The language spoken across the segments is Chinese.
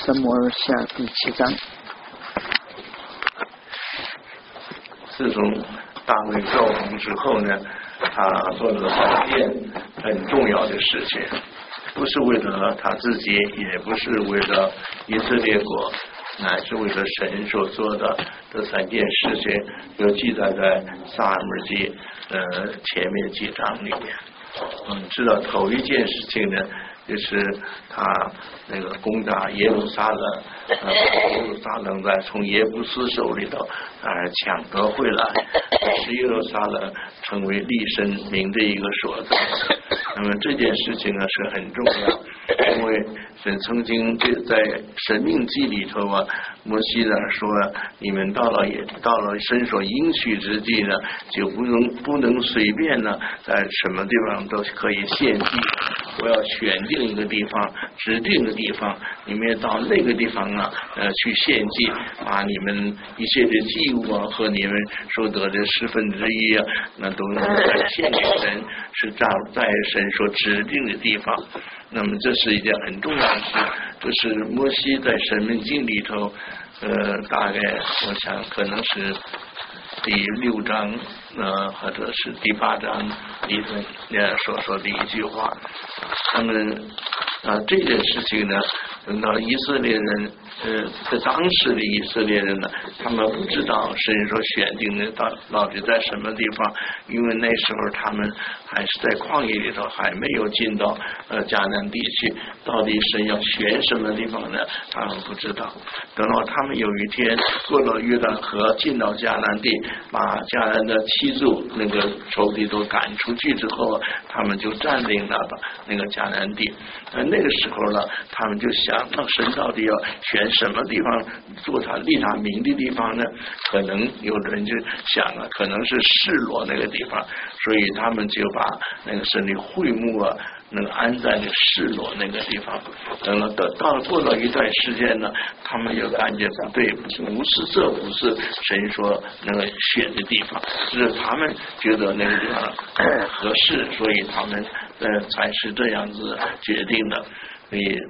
撒母耳下第7章。 自从大卫造王之后呢，他做了2件很重要的事情，不是为了他自己，也不是为了以色列国，乃是为了神所做的这3件事情，有记载在撒母耳记前面几章里面。知道头一件事情呢，就是他那个攻打耶路撒冷，耶路撒冷在从耶布斯手里头抢得回来，使耶路撒冷成为立神名的一个所在。那么这件事情呢是很重要，因为神曾经在申命记里头摩西呢说，你们到了神所应许之地呢，就不能随便呢在什么地方都可以献祭，我要选定一个地方，指定的地方，你们到那个地方去献祭，把你们一切的祭物和你们所得的1/10那都再献给神，是在神所指定的地方。那么这是一件很重要的事，这是摩西在申命记里头大概我想可能是第6章或者是第8章里头所说的一句话。那么这件事情呢，等到以色列人在当时的以色列人呢，他们不知道神所选定的到底在什么地方，因为那时候他们还是在旷野里头，还没有进到迦南地区，到底神要选什么地方呢？他们不知道。等到他们有一天过了约旦河，进到迦南地，把迦南的7族那个仇敌都赶出去之后，他们就占领了那个迦南地。那个时候呢，他们就想到神到底要选什么地方做他立他名的地方呢？可能有人就想可能是示罗那个地方，所以他们就把那个神的会幕能安在那示罗那个地方。等到过了一段时间呢，他们又感觉不对，这不是神说那个选的地方，是他们觉得那个地方合适，所以他们才是这样子决定的。所以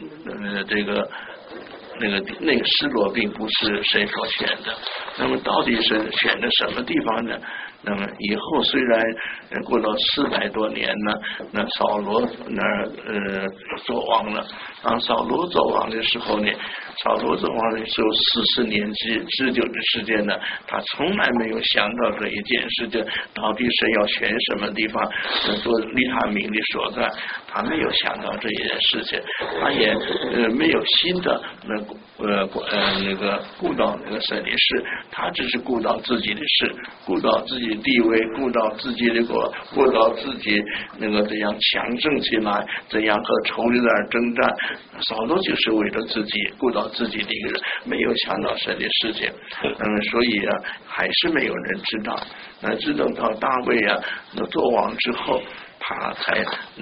那个示罗并不是神所选的。那么到底是选的什么地方呢？那么以后虽然过了400多年呢，那扫罗做王了。当扫罗做王的时候呢，扫罗做王的时候40年之久的时间呢，他从来没有想到这一件事情，到底神要选什么地方做立他名的所在，他没有想到这一件事情，他也没有新的那个顾到那个神的事，他只是顾到自己的事，顾到自己的地位，顾到自己的国，顾到自己那个怎样强盛起来，怎样和仇敌在征战。扫罗就是为了自己，顾到自己的一个人，没有想到神的事情。所以还是没有人知道。直等到大卫做王之后，他才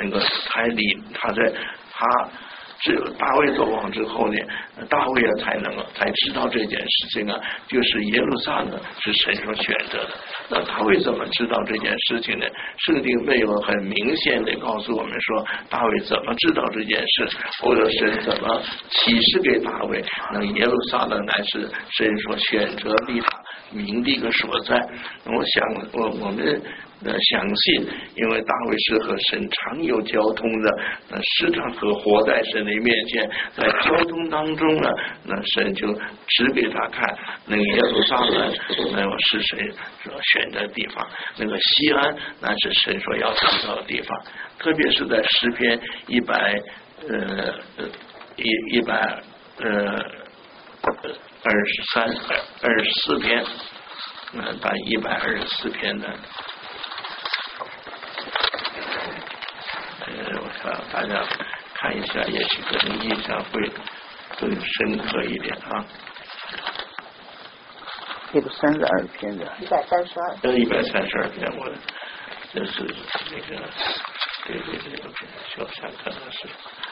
只有大卫做王之后呢，大卫才知道这件事情就是耶路撒冷是神所选择的。那他为什么知道这件事情呢？圣经没有很明显的告诉我们说大卫怎么知道这件事，或者神怎么启示给大卫，那耶路撒冷乃是神所选择立他名的一个所在。我想我们相信，因为大卫是和神常有交通的，时常和活在神的面前，在交通当中那神就指给他看，那个耶路撒冷是谁所选的地方，那个西安那是神所要去到的地方。特别是在诗篇124篇，把124篇的。我想大家看一下，也许可能印象会更深刻一点 132篇的 132 篇，我这是那个对，小山可能是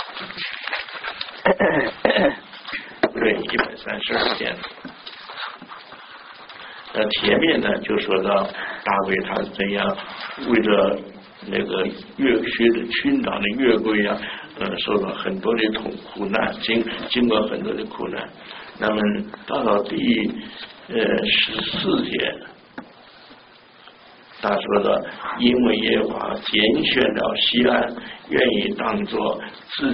对132篇。前面呢就说到大卫他怎样为了那个学的群长的约柜受了很多的苦难，经过很多的苦难。那么到了第14节，他说的，因为耶和华拣选了西安，愿意当作自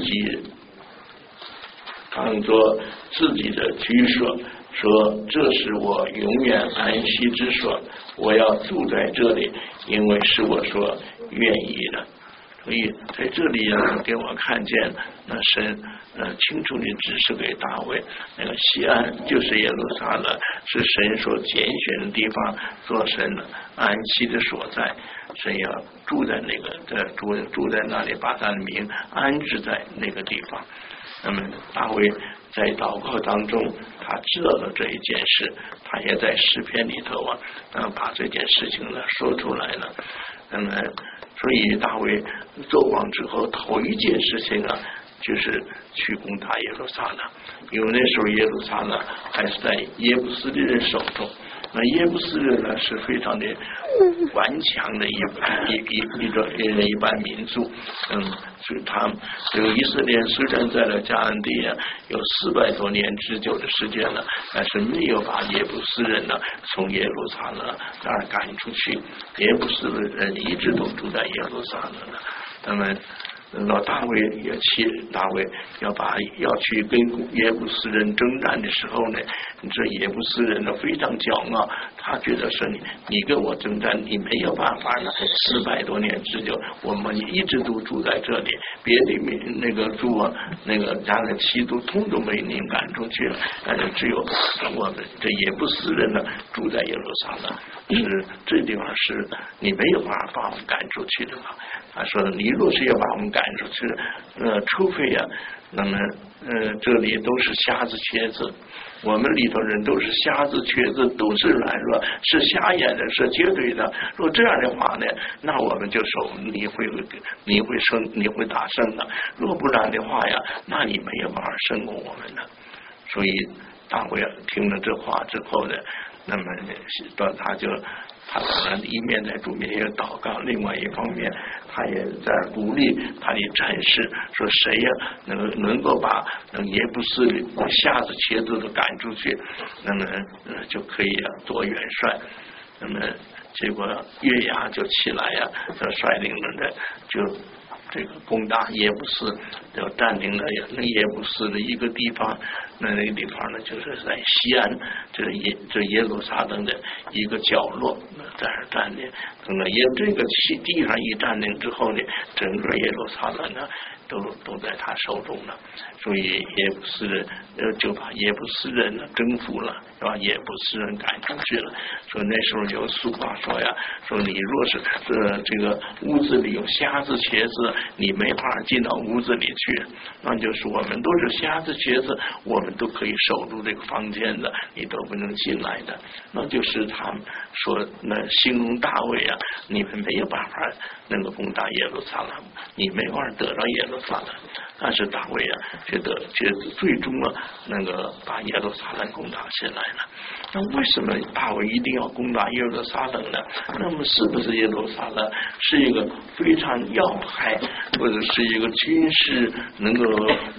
己的居所，说这是我永远安息之所，我要住在这里，因为是我所愿意的。所以在这里给我看见那神清楚地指示给大卫，那个西安就是耶路撒冷，是神所拣选的地方，做神安息的所在。神要住在那个住在那里，把他的名安置在那个地方。那么大卫在祷告当中，他知道了这一件事，他也在诗篇里头把这件事情说出来了。那么所以大卫做王之后，头一件事情就是去攻打耶路撒冷，因为那时候耶路撒冷还是在耶布斯的人手中。那耶布斯人是非常的顽强的一般民族，所以他这个以色列虽然在了迦南地有400多年之久的时间了，但是没有把耶布斯人从耶路撒冷那儿赶出去，耶布斯的人一直都住在耶路撒冷了。那么大卫要去跟耶布斯人征战的时候呢，这耶布斯人非常骄傲，他觉得说你跟我征战，你没有办法400多年之久，我们一直都住在这里，别的那个住那个家的妻都通通被您赶出去了，但是只有我们这耶布斯人住在耶路撒冷，是这地方是你没有办法把我们赶出去的嘛。他说你若是要把我们赶出去，除非那么这里都是瞎子瘸子，我们里头人都是瞎子瘸子，都是软弱，是瞎眼的，是绝对的。若这样的话呢，那我们就说你会打胜的。若不然的话那你没有办法胜过我们的。所以大卫听了这话之后呢，那么他当然一面在主面前祷告，另外一方面他也在鼓励他的战士，说谁能够把耶布斯瞎子瘸子都赶出去，那么就可以做元帅。那么结果约押就起来率领了就这个攻打耶布斯，就占领了那耶布斯的一个地方。那个地方就是在西安，这耶路撒冷的一个角落，在那儿占领。这个地方一占领之后呢，整个耶路撒冷都在他手中了。所以耶布斯人就把耶布斯人征服了，把耶布斯人赶出去了。所以那时候有俗话说说你若是这个屋子里有瞎子瘸子，你没法进到屋子里去，那就是我们都是瞎子瘸子，我们都可以守住这个房间的，你都不能进来的。那就是他们说形容大卫你们没有办法能够攻打耶路撒冷，你没法得到耶路撒冷。但是大卫觉得最终那个把耶路撒冷攻打下来了。那为什么大卫一定要攻打耶路撒冷呢？那么是不是耶路撒冷是一个非常要害，或者是一个军事能够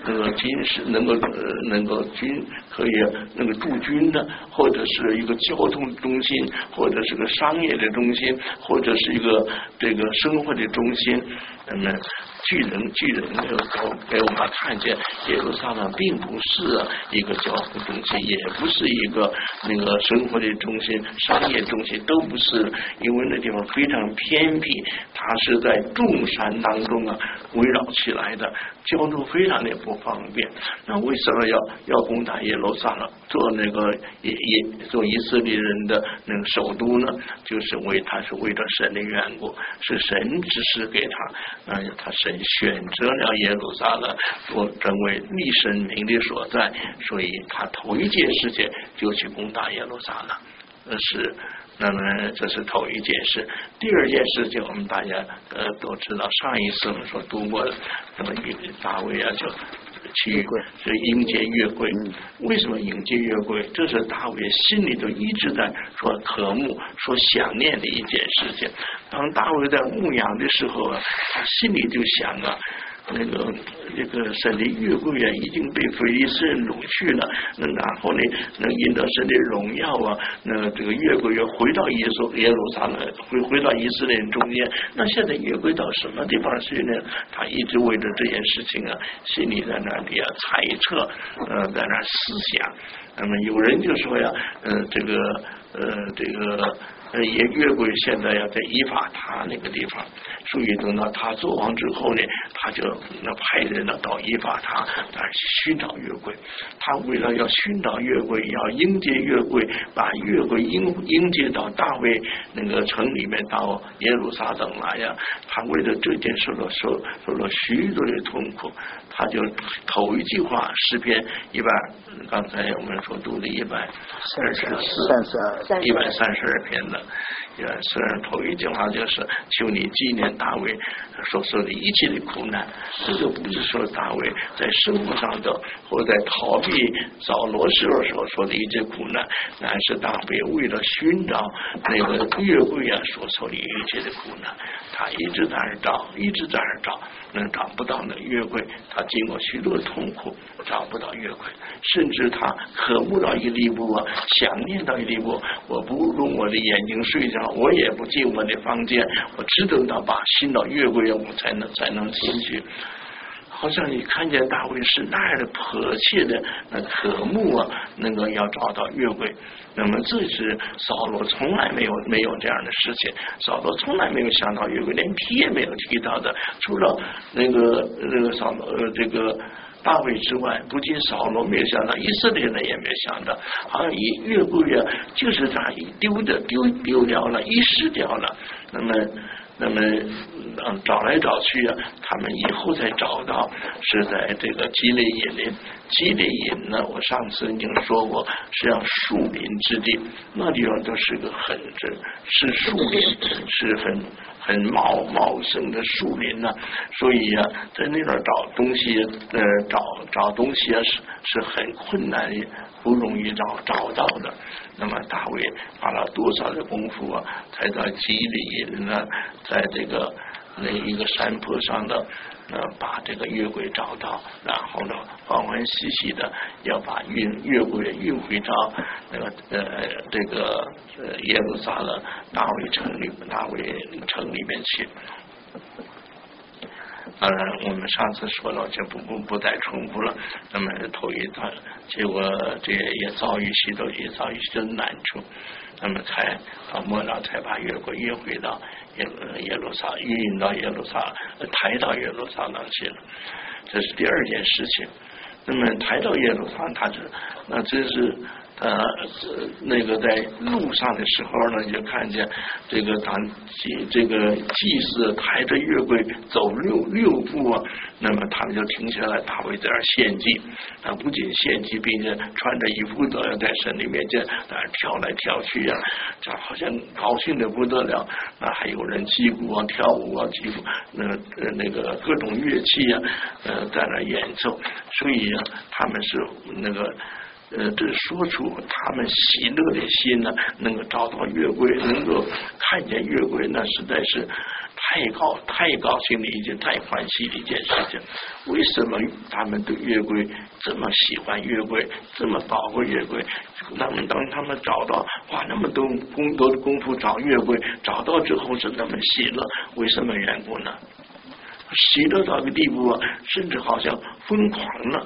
可以驻军的，或者是一个交通中心，或者是个商业的中心，或者是一个这个生活的中心？那么巨人给我们看见耶路撒冷并不是一个交通中心，也不是一个那个生活的中心，商业中心都不是，因为那地方非常偏僻，它是在众山当中围绕起来的，交通非常的不方便。那为什么要攻打耶路撒冷，做那个做以色列人的那个首都呢？就是他是为了神的缘故，是神指示给他神选择了耶路撒冷成为立神名的所在，所以他头一件事情就去攻打耶路撒冷。那么这是头一件事。第二件事情我们大家都知道，上一次我们所读过的，那么大卫就去迎接约柜。为什么迎接约柜？这是大卫心里头一直在说渴慕、说想念的一件事情。当大卫在牧羊的时候他心里就想这个神的约柜啊，已经被非利士人掳去了。然后呢，引得神的荣耀啊，这个约柜又回到耶路撒冷，回到以色列人中间。那现在约柜到什么地方去呢？他一直为着这件事情啊，心里在那里啊猜测，在那思想。那么有人就说呀，约柜现在要在以法他那个地方，所以等到他做王之后呢，他就派人到以法他那儿去寻找约柜。他为了要寻找约柜，要迎接约柜，把约柜迎接到大卫那个城里面，到耶路撒冷来呀。他为了这件事受了许多的痛苦。他就头一句话诗篇刚才我们所读的132篇的，虽然头一句话就是求你纪念大卫所受的一切的苦难。这个不是说大卫在生活上的或在逃避扫罗时候所说的一些苦难，乃是大卫为了寻找那个约柜啊所受的一切的苦难。他一直在那找，找不到那约柜。他经过许多痛苦，找不到约柜，甚至他渴慕到一地步啊，想念到一地步，我不用我的眼睛睡觉，我也不进我的房间，我只等到把寻到约柜，我才能进去。好像你看见大卫是那样的迫切的渴慕啊，要找到约柜。那么这是扫罗从来没有这样的事情，扫罗从来没有想到约柜，连提也没有提到的。除了扫罗这个大卫之外，不仅扫罗没有想到，以色列人也没有想到，好像约柜啊，就是他丢掉了，遗失掉了。那么找来找去啊，他们以后才找到是在这个基列隐林。基列隐呢，我上次已经说过，是要树林之地，那地方都是个是树林，是很茂盛的树林呢。所以啊，在那边找东西，找东西啊是很困难，不容易找到的。那么大卫花了多少的功夫啊，才在基列隐呢，在这个一个山坡上的把这个约柜找到，然后呢欢欢喜喜的要把约柜运回到这个耶路撒冷大卫城里面去。当然我们上次说了，就不再重复了。那么头一段结果这也遭遇许多难处，那么才到末了才把约柜运回到耶路撒冷，运到耶路撒冷，抬到耶路撒冷去了。这是第二件事情。那么抬到耶路撒冷，这是在路上的时候呢，就看见这个祭司抬着约柜走六步啊，那么他们就停下来，大卫在那儿献祭。不仅献祭，并且穿着衣服都要在神的面前跳来跳去啊，这好像高兴的不得了。还有人击鼓啊、跳舞啊、击鼓，那个各种乐器啊，在那演奏。所以啊，他们是这说出他们喜乐的心呢，能够找到约柜，能够看见约柜，那实在是太高兴的一件，太欢喜的一件事情。为什么他们对约柜这么喜欢约柜，这么宝贵约柜？那么当他们找到，花那么多的功夫找约柜，找到之后是那么喜乐，为什么缘故呢？喜乐到个地步啊，甚至好像疯狂了。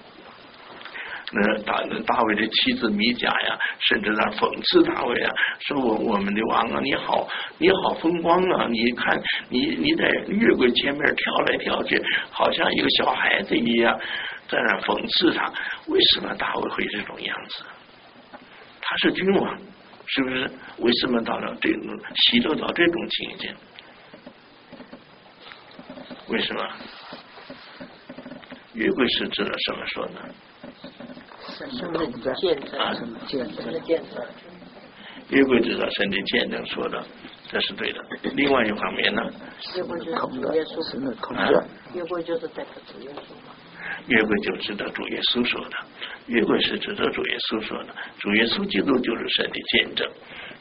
大卫的妻子米甲呀，甚至讽刺大卫啊，说我们的王啊，你好风光啊！你看你在约柜前面跳来跳去，好像一个小孩子一样，在那讽刺他。为什么大卫会这种样子？他是君王，是不是？为什么到了这种喜乐到这种情形？为什么？约柜是指的什么说呢？ 神的见证， 约柜指的神的见证说的，这是对的。另外一方面呢， 约柜就是主耶稣，约柜就是代表主耶稣嘛。 约柜就指的主耶稣说的，约柜是指的主耶稣说的，主耶稣基督就是神的见证。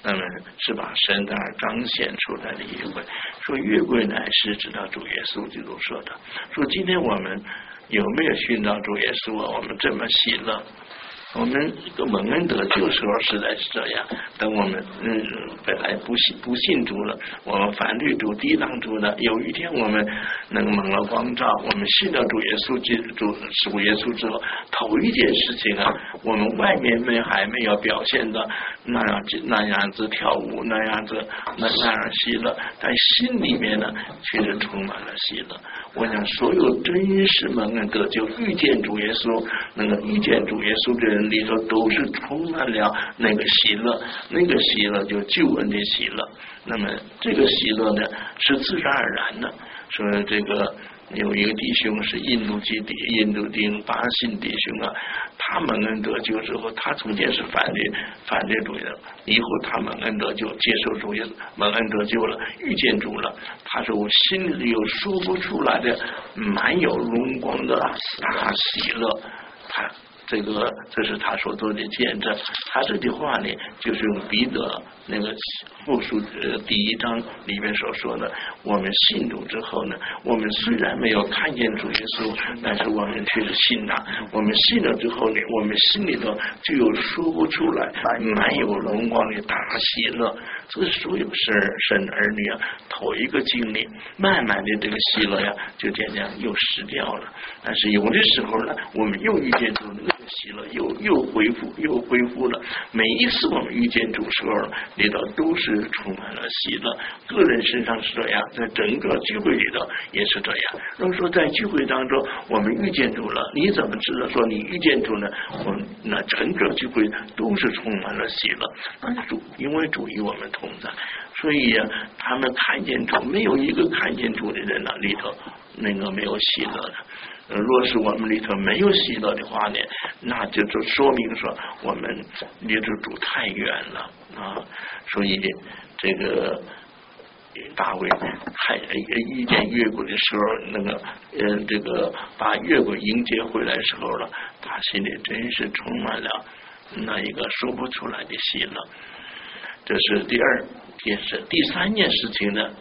那么是把神在那彰显出来的约柜。说约柜乃是指到主耶稣基督说的。说今天我们有没有寻找主耶稣啊？我们这么喜乐。我们这个蒙恩得救时候实在是这样，等我们本来不信主了，我们反对主抵挡主的，有一天我们能蒙了光照，我们信了主耶稣之后，头一件事情啊，我们外面还没有表现的那样子跳舞，那样喜乐，但心里面呢却是充满了喜乐。我想所有真实蒙恩得救遇见主耶稣，那个遇见主耶稣的人里头都是充满了那个喜乐，那个喜乐就救恩的喜乐。那么这个喜乐呢是自然而然的。说这个有一个弟兄是印度丁巴信弟兄啊，他蒙恩得救之后，他从前是反对主的，以后他蒙恩得救，接受主耶稣，蒙恩得救了，遇见主了。他说我心里有说不出来的满有荣光的大喜乐。这是他所做的见证。他这句话呢，就是用彼得那个复述第1章里面所说的，我们信主之后呢，我们虽然没有看见主耶稣，但是我们却是信他。我们信了之后呢，我们心里头就有说不出来满有荣光的大喜乐。这是所有神儿女啊头一个经历，慢慢的这个喜乐呀就渐渐又失掉了。但是有的时候呢，我们又遇见主，那个喜乐又恢复了。每一次我们遇见主时候里头都是充满了喜乐。个人身上是这样，在整个聚会里头也是这样。如果说在聚会当中我们遇见主了，你怎么知道说你遇见主呢？那整个聚会都是充满了喜乐。那主因为主与我们同在，所以啊，他们看见主，没有一个看见主的人呢里头那个没有喜乐的。若是我们里头没有喜乐的话呢，那就说明说我们离这主太远了啊。所以这个大卫遇见约柜的时候，那个这个把约柜迎接回来的时候了，他心里真是充满了那一个说不出来的喜乐。这是第二件事。第3件事情呢，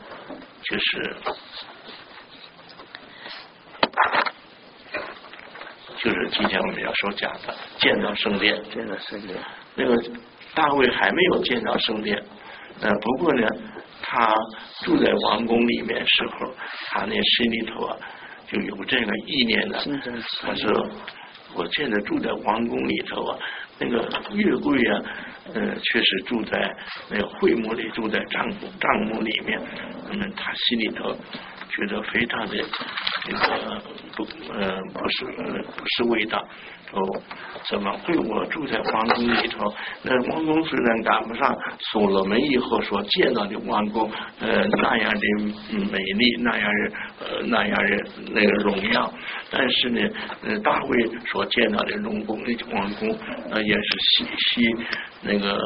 就是今天我们要所讲的建造圣殿。那个大卫还没有建造圣殿，不过呢，他住在王宫里面时候，他那心里头啊就有这个意念的。他说：“我现在住在王宫里头啊，那个约柜啊，确实住在那个会幕里，住在帐幕里面。他心里头觉得非常的这个不是味道。怎么会我住在王宫里头？那王宫虽然赶不上所罗门以后所见到的王宫，那样的美丽，那样的那个荣耀，但是呢，大卫所见到的王宫也是西那个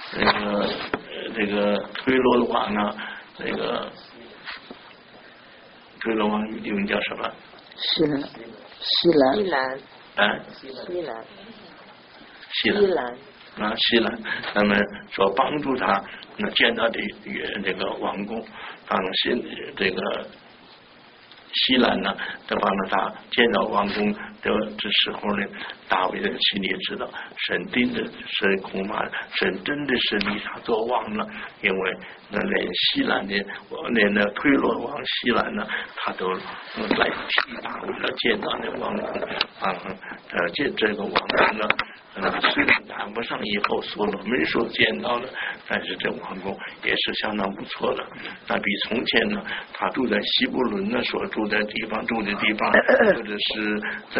推罗王啊，那个推罗王名叫什么？ 西兰， 那么所帮助他见到的这个王宫，这个西兰呢，都帮助他见到王宫的这时候呢，大卫的心里知道，神恐怕神真的是立他做王了，因为连西兰的连那推罗王西兰呢，他都来替大卫了见到那王宫见这个王宫呢。虽然赶不上以后所罗门所见到的，但是这王宫也是相当不错的。那比从前呢，他住在希伯伦呢所住的地方，或者是在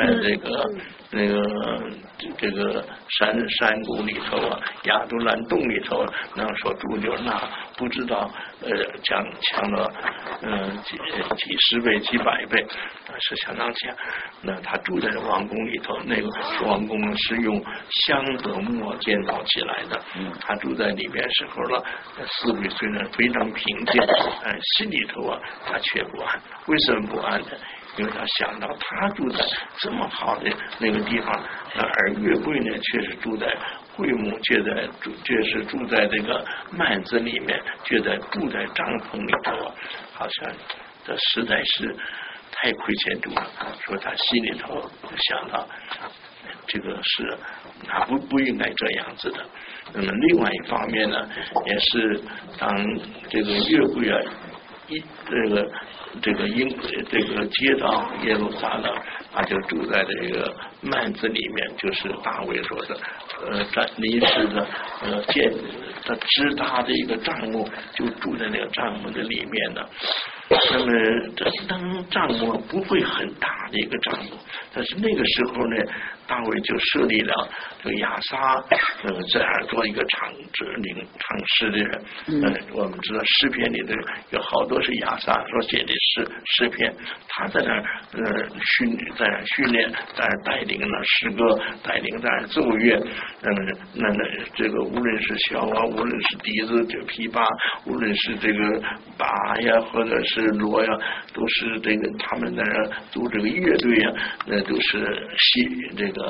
这个山谷里头啊，亚杜兰洞里头那所住的那不知道强了几十倍几百倍，是相当强。那他住在王宫里头，那个王宫是用香和木建造起来的。他住在里边时候了，思维虽然非常平静，心里头啊他却不安。为什么不安呢？因为他想到他住在这么好的那个地方，而约柜呢却是住在会幕却是住在这个幔子里面，却住在帐篷里头，好像这实在是太亏欠主了。说他心里头想到这个是他不应该这样子的。那么另外一方面呢，也是当这个约柜啊这个接到耶路撒冷，他就住在这个幔子里面，就是大卫说的临时的支搭的一个帐幕，就住在那个帐幕的里面的。那么这当帐幕不会很大的一个帐幕，但是那个时候呢，大卫就设立了这个亚撒这样做一个唱诗的人。我们知道诗篇里的有好多是亚撒所写的诗篇，他在那训练，在那带领了诗歌，带领在那奏乐。那这个无论是箫啊，无论是笛子、这琵琶，无论是这个拔呀，或者是锣呀，都是这个他们在那组这个乐队呀，那都是这个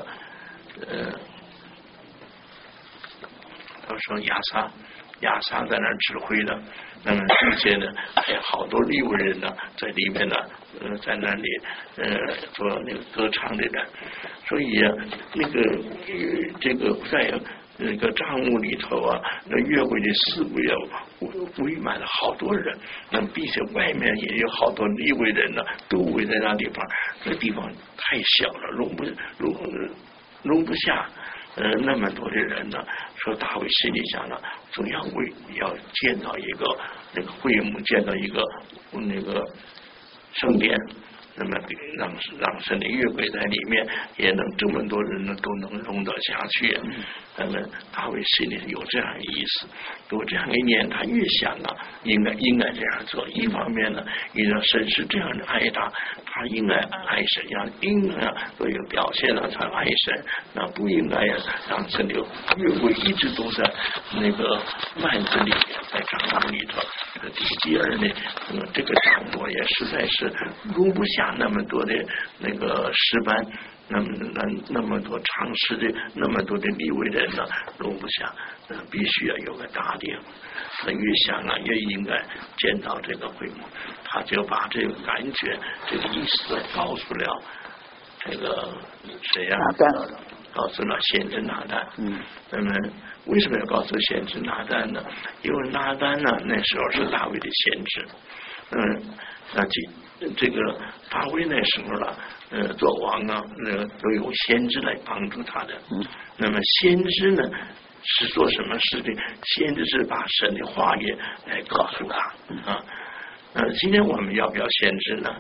他说亚撒在那指挥的。那么并且呢，还有好多利未人呢在里面呢，在那里做那个歌唱的人。所以啊，那个这个在那个帐幕里头啊，那约柜的四围啊，围满了好多人。那并且外面也有好多利未人呢，都围在那地方。那地方太小了，容不下那么多的人呢。说大卫心里想了，总要建造一个那个会幕，建造一个那个圣殿，那么让神的约柜在里面，也能这么多人呢都能容得下去。那么大卫心里有这样的意思，有这样一念，他越想啊，应该这样做。一方面呢，遇到神是这样的爱他应该爱神，应该都有表现了他爱神，那不应该让神的约柜一直都在那个幔子里面，在帐幕里头。第二呢，这个帐幕也实在是容不下那么多的那个诗班，那么多唱诗的，那么多的利未人呢，容不下，必须要有个大殿。他越想啊，越应该见到这个会幕，他就把这个感觉、这个意思告诉了这个谁呀？告诉了先知拿单。那么为什么要告诉先知拿单呢？因为拿单呢，那时候是大卫的先知。那这个大卫那时候了，做王啊，都有先知来帮助他的。那么先知呢，是做什么事情？先知是把神的话语来告诉他啊。今天我们要不要先知呢？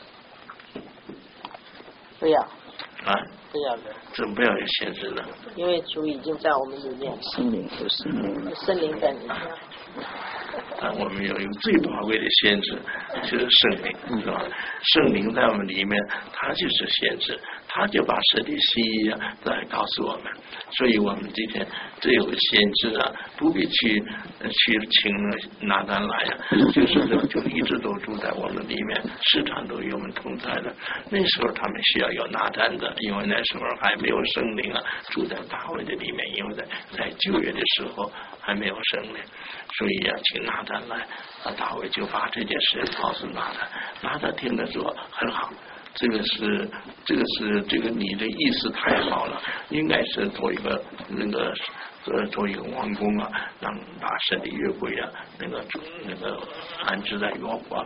不要啊， 不要的。 怎么不要有先知呢？ 因为主已经在我们里面， 圣灵在里面。 我们有一个最宝贵的先知，就是圣灵，是吧？圣灵在我们里面，他就是先知，他就把神的心意来告诉我们。所以我们今天这有个先知啊，不必去请拿单来呀，就一直都住在我们里面，时常都与我们同在的。那时候他们需要有拿单的，因为那时候还没有圣灵啊，住在大卫的里面，因为在旧约的时候还没有圣灵，所以请拿单来，大卫就把这件事告诉拿单听得说很好，这个你的意思太好了，应该是做一个做一个王宫啊，把神的约柜啊那个安置在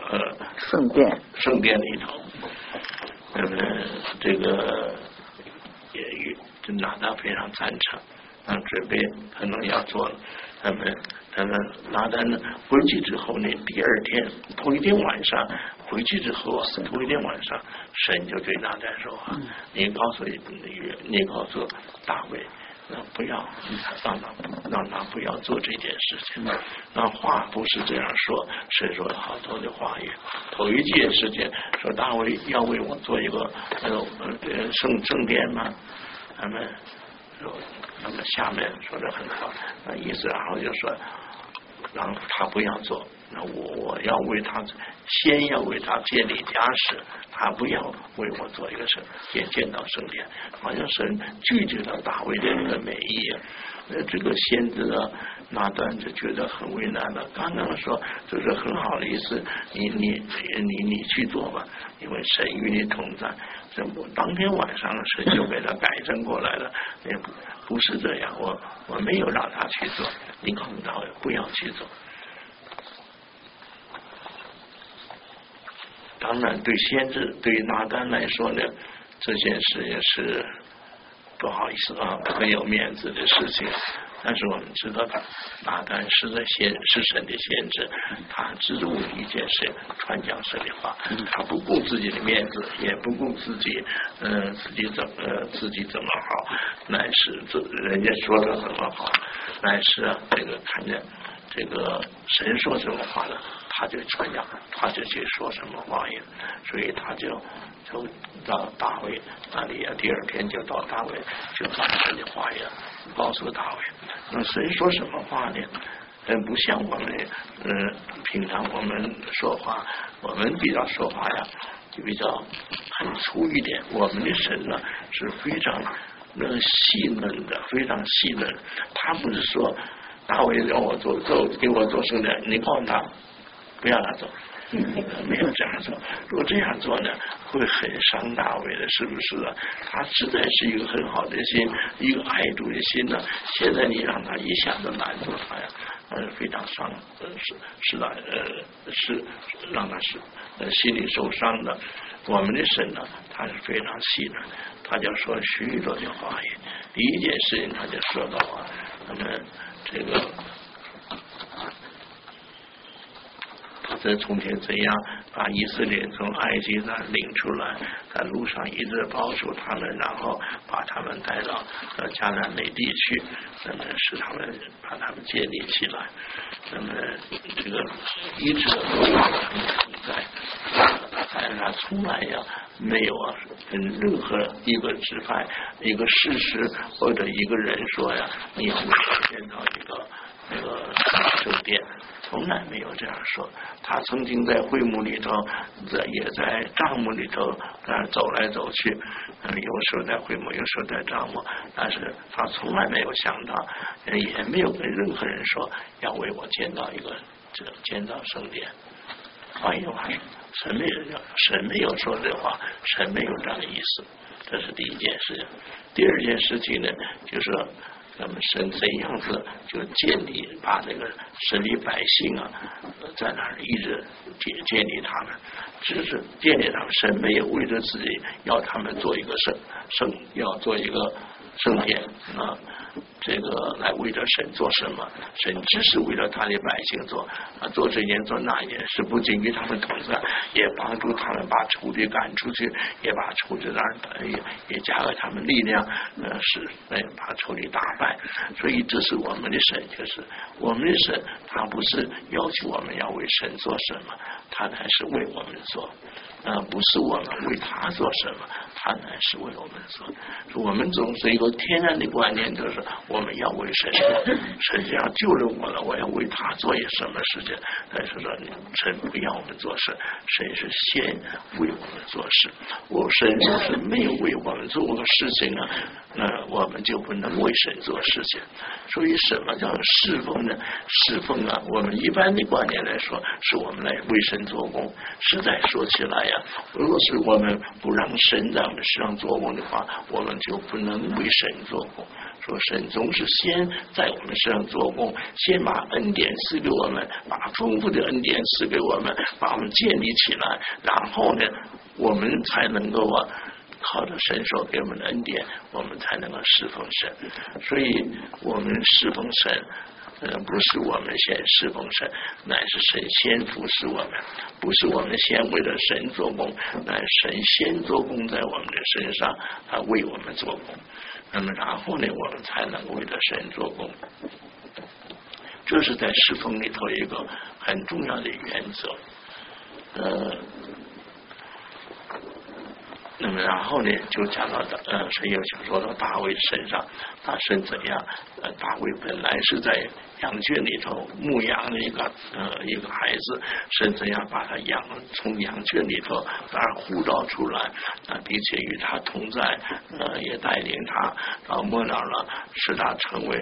圣殿里头。这个也拿单非常赞成，准备可能要做了。他们拿单呢回去之后呢，第二天头一天晚上回去之后啊，头一天晚上神就对拿单说你告诉大卫，不要让他不要做这件事情。那话不是这样说，是说好多的话语。头一件事情说大卫要为我做一个圣殿吗？那么下面说的很好，意思然后就说让他不要做， 那我要为他先要为他建立家室，他不要为我做一个神建造圣殿，好像神拒绝了大卫的一个美意。这个先知呢，拿单就觉得很为难了。刚刚说这是很好的意思，你去做吧，因为神与你同在。这当天晚上神就给他改正过来了，也不是这样，我没有让他去做，你告诉大卫不要去做。当然，对先知对拿单来说呢，这件事也是不好意思啊，很有面子的事情。但是我们知道，拿单是神的先知，他只为一件事传讲神的话，他不顾自己的面子，也不顾自己怎么好，乃是人家说的怎么好，乃是这个看见这个神说什么话了，他就传讲，他就去说什么话呀，所以他就到大卫那里啊，第二天就到大卫，就把神的话呀告诉大卫。那神说什么话呢？不像我们平常我们说话，我们比较说话呀，就比较很粗一点。我们的神呢是非常细嫩的，非常细嫩。他不是说大卫让我给我做圣殿，你告诉他不要他做。没有这样做，如果这样做呢，会很伤大卫的，是不是啊？他实在是一个很好的心，一个爱主的心呢。现在你让他一下子拦住他呀，非常伤，是让他心里受伤的。我们的神呢，他是非常细的，他就说许多的话语。第一件事情，他就说到那么这个。这从前怎样把以色列从埃及那领出来，在路上一直保守他们，然后把他们带到迦南美地去，那么使他们把他们建立起来，那么这个一直都有他们存在，但是他从来呀没有跟任何一个支派、一个事实或者一个人说呀，你要建造一个那个圣殿。从来没有这样说。他曾经在会幕里头，也在帐幕里头走来走去，有时候在会幕，有时候在帐幕，但是他从来没有想到，也没有跟任何人说要为我建造建造圣殿。换一句话说，神没有说这话，神没有这样的意思，这是第一件事情。第二件事情呢，就是那么神怎样子就建立把这个神的百姓啊，在那儿一直建立他们，只是建立他们。神没有为了自己要他们做一个要做一个圣殿啊，这个来为了神做什么？神只是为了他的百姓做这件做那件，是不仅与他们同在，也帮助他们把仇敌赶出去，也把仇敌也加给他们力量，把仇敌打败。所以这是我们的神，就是我们的神，他不是要求我们要为神做什么，他乃是为我们做。不是我们为他做什么，他乃是为我们做。我们总是一个天然的观念，就是我们要为神做，神这样救了我了，我要为他做一什么事情。但是说神不要我们做事，神是先为我们做事。神就是没有为我们做过事情啊，那我们就不能为神做事情。所以什么叫侍奉呢？侍奉啊，我们一般的观念来说，是我们来为神做工。实在说起来呀，如果是我们不让神在我们身上做工的话，我们就不能为神做工。说神总是先在我们身上做工，先把恩典赐给我们，把丰富的恩典赐给我们，把我们建立起来，然后呢，我们才能够靠着神所给我们的恩典，我们才能够侍奉神。所以我们侍奉神不是我们先侍奉神，乃是神先服侍我们，不是我们先为了神做工，乃神先做工在我们的身上，他为我们做工，那么然后呢，我们才能为了神做工。这是在侍奉里头一个很重要的原则。 那么然后呢，就讲到神又想说到大卫身上，他神怎样？大卫本来是在羊圈里头牧羊的一个孩子，神怎样把他从羊圈里头把他呼召出来，并且与他同在，也带领他到末了了，使他成为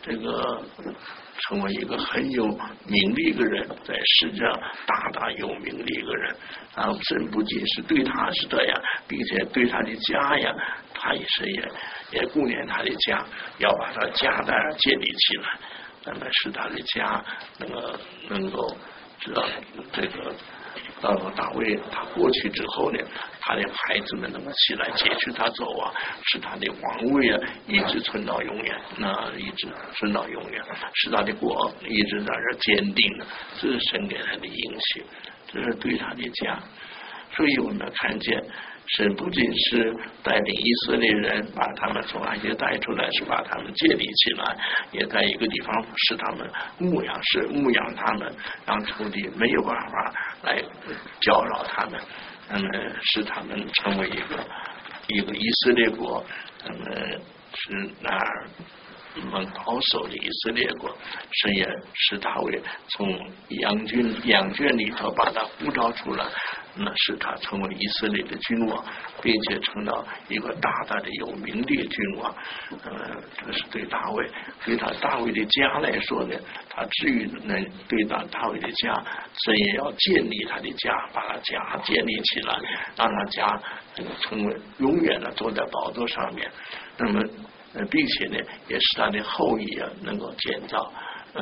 一个很有名的一个人，在世上大有名的一个人。然后神不仅是对他是这样，并且对他的家呀，他也是也顾念他的家，要把他家的建立起来，那么使他的家能够知道这个。到了大卫他过去之后呢，他的孩子们能够起来接续他走啊，使他的王位啊一直存到永远，一直存到永远，使他的国一直在这坚定的，这是神给他的应许，这是对他的家。所以我们看见神不仅是带领以色列人把他们从埃及带出来，是把他们建立起来，也在一个地方使他们牧养他们，让仇敌没有办法来搅扰他们，那么使他们成为一个以色列国，那么是那儿保守的以色列国。神也使大卫从羊圈里头把他呼召出来，那使他成为以色列的君王，并且成了一个大的有名的君王。这是对大卫的家来说呢，他至于能对大卫的家，神也要建立他的家，把他家建立起来，让他家能够成为永远的坐在宝座上面。那么并且呢，也使他的后裔啊能够建造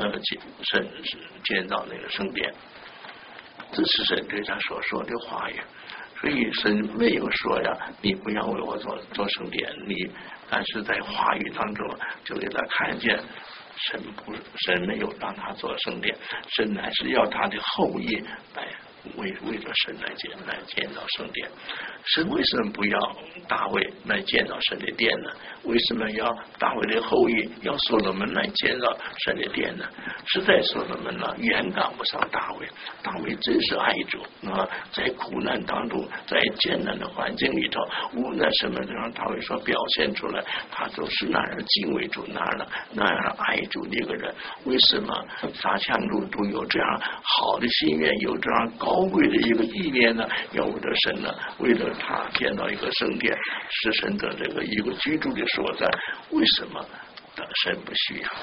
那个圣殿。这是神对他所说的话语。所以神没有说呀，你不要为我做圣殿，但是在话语当中就给他看见神没有让他做圣殿，神乃是要他的后裔来为着神来建造圣殿。神为什么不要大卫来建造神的殿呢？为什么要大卫的后裔要所罗门来建造神的殿呢？实在所罗门呢远赶不上大卫。大卫真是爱主在苦难当中，在艰难的环境里头，无论什么让大卫所表现出来，他都是那样敬畏主，那样爱主的一个人。为什么撒炳主都有这样好的心愿，有这样高贵的一个意念呢？要为了神呢，为了他建造一个圣殿，使神的这个一个居住的所在，为什么神不需要？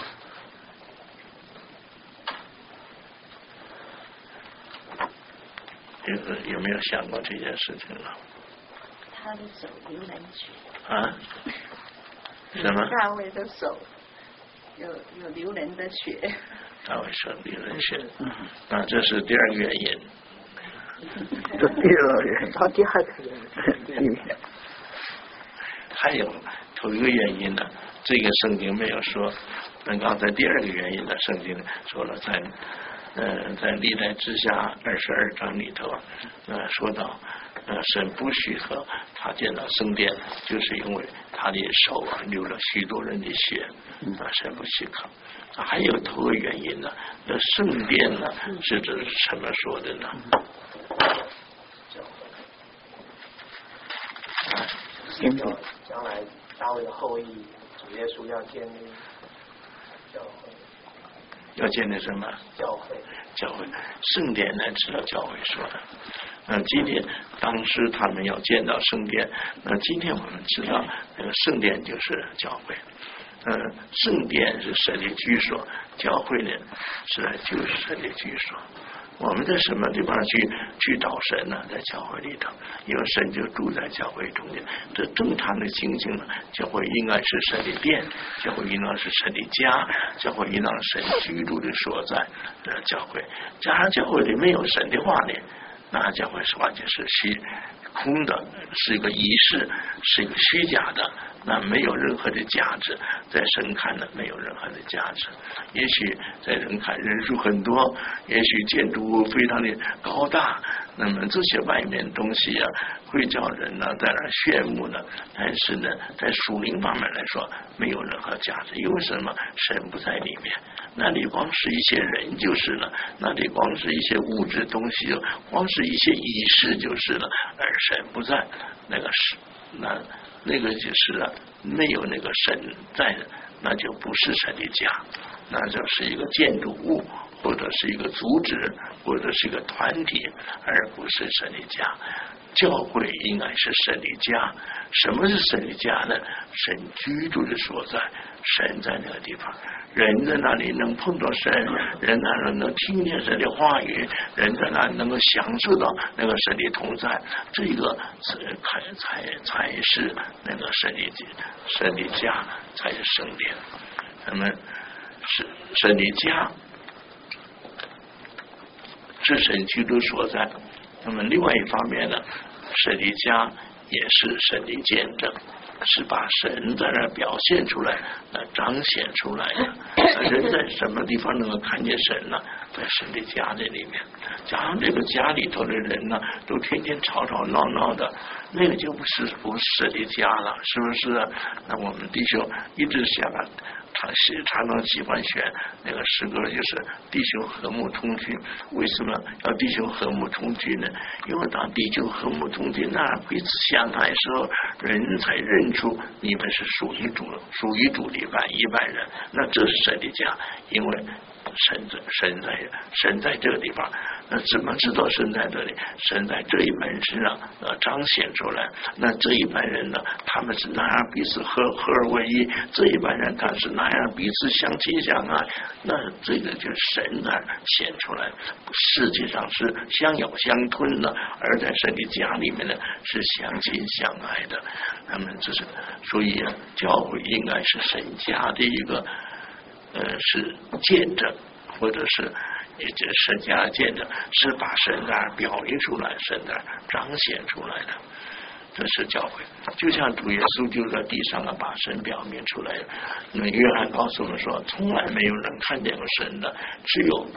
有没有想过这件事情呢？ 他的手流人血啊？什么？ 大卫的手有流人的血。 大卫手流人血，这是第二个原因。 这第二个原因，他第二个原因。 还有头一个原因呢，这个圣经没有说。那刚才第二个原因呢，圣经说了在历代志下22章里头说到神不许可他建造圣殿，就是因为他的手流了许多人的血，神不许可。还有头个原因呢，那圣殿呢是指什么说的呢？ 将来大卫的后裔主耶稣要建立教会。 要建立什么？教会。圣殿呢，知道教会说的。今天当时他们要建造圣殿，今天我们知道圣殿就是教会。圣殿是神的居所，教会呢就是神的居所。我们在什么地方去找神呢？在教会里头，因为神就住在教会中间。这正常的情形呢，教会应该是神的殿，教会应当是神的家，教会应当是神居住的所在。教会，假如教会里没有神的话呢，那教会是完全是空的，是一个仪式，是一个虚假的，那没有任何的价值，在神看呢没有任何的价值。也许在人看人数很多，也许建筑物非常的高大， 那么这些外面东西啊，会叫人呢在那炫目呢，但是呢，在属灵方面来说，没有任何价值。因为什么？神不在里面，那里光是一些人就是了，那里光是一些物质东西，光是一些仪式就是了，而神不在，那个是那个就是啊，没有那个神在的，那就不是神的家，那就是一个建筑物，或者是一个组织，或者是一个团体，而不是神的家。教会应该是神的家。什么是神的家呢？神居住的所在，神在那个地方，人在那里能碰到神，人在那里能听见神的话语，人在那里能够享受到那个神的同在，这个才是那个神的家，才是圣殿。那么是神的家，是神居住所在。那么另外一方面呢，神的家也是神的见证，是把神在那表现出来，彰显出来的。人在什么地方能够看见神呢？在神的家这里面。假如这个家里头的人呢，都天天吵吵闹闹的，那个就不是神的家了，是不是？那我们弟兄一直想把常常喜欢选那个诗歌，就是弟兄和睦同居。为什么要弟兄和睦同居呢？因为当弟兄和睦同居，那彼此相爱的时候，人才认出你们是属于主的一般人。那这是神的家，因为神在这个地方。那怎么知道神在这里？神在这一般人身上彰显出来。那这一般人呢，他们是那样彼此合而为一，这一般人他是那样彼此相亲相爱。那这个就是神那显出来，实际上是相咬相吞的，而在神的家里面呢是相亲相爱的。那么这是所以教会应该是神家的一个是见证，或者是也就是神家的见证，是把神那儿表明出来，神那儿彰显出来的。这是教会，就像主耶稣就在地上把神表明出来。那约翰告诉我们说，从来没有人看见过神的，只有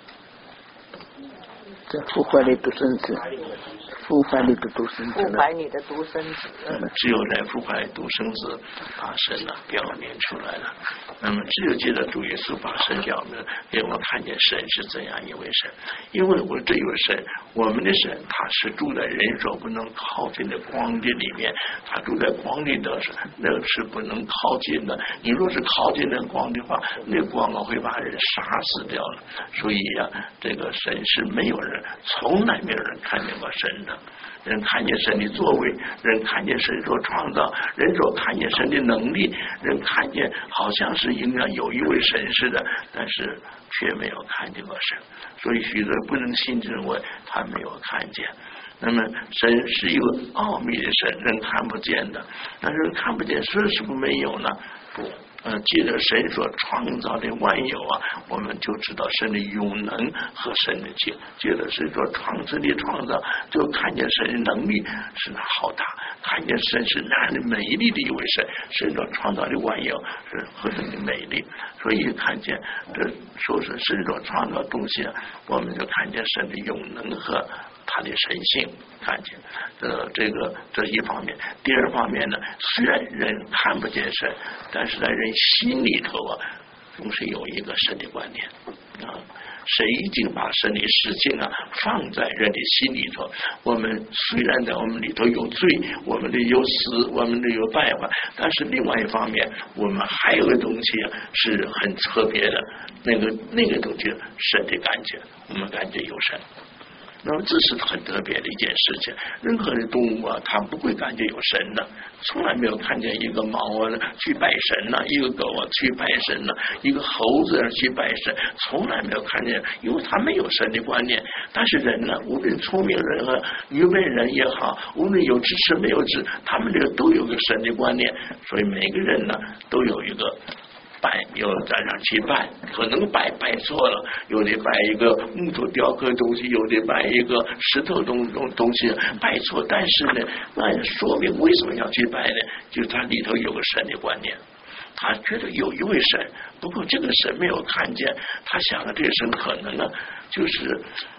在父怀里独生子，父怀里的独生子， 父怀里的独生子， 只有在父怀独生子把神表明出来了。那么只有借着主耶稣把神表明，给我们看见神是怎样一位神。因为我这有神，我们的神他是住在人所不能靠近的光的里面，他住在光里的那是不能靠近的。你若是靠近那光的话，那光会把人杀死掉了。所以这个神是没有人，从来没有人看见过神的。人看见神的作为，人看见神所创造，人所看见神的能力，人看见好像是应该有一位神似的，但是却没有看见过神。所以许多人不能信，认为他没有看见。那么神是一个奥秘的神，人看不见的。但是看不见是不是没有呢？不。借着神所创造的万有我们就知道神的永能和神的借着神所创造，就看见神的能力是好大，看见神是那样的美丽的一位神，神所创造的万有是何等的美丽。所以看见这说是神所创造的东西，我们就看见神的永能和他的神性，看见这一方面。第二方面呢，虽然人看不见神，但是在人心里头总是有一个神的观念神已经把神的事情放在人的心里头。我们虽然在我们里头有罪，我们里有死，我们里有败坏，但是另外一方面，我们还有个东西是很特别的，那个东西神的感觉，我们感觉有神。那么这是很特别的一件事情。任何的动物它不会感觉有神的，从来没有看见一个猫去拜神一个狗去拜神一个猴子去拜神，从来没有看见，因为他没有神的观念。但是人呢，无论聪明人愚昧人也好，无论有知识没有知，他们都有个神的观念。所以每个人呢都有一个拜，有在那去拜，可能拜错了，有的拜一个木头雕刻东西，有的拜一个石头东西，拜错。但是呢，那说明为什么要去拜呢？就是他里头有个神的观念，他觉得有一位神，不过这个神没有看见，他想这个神可能就是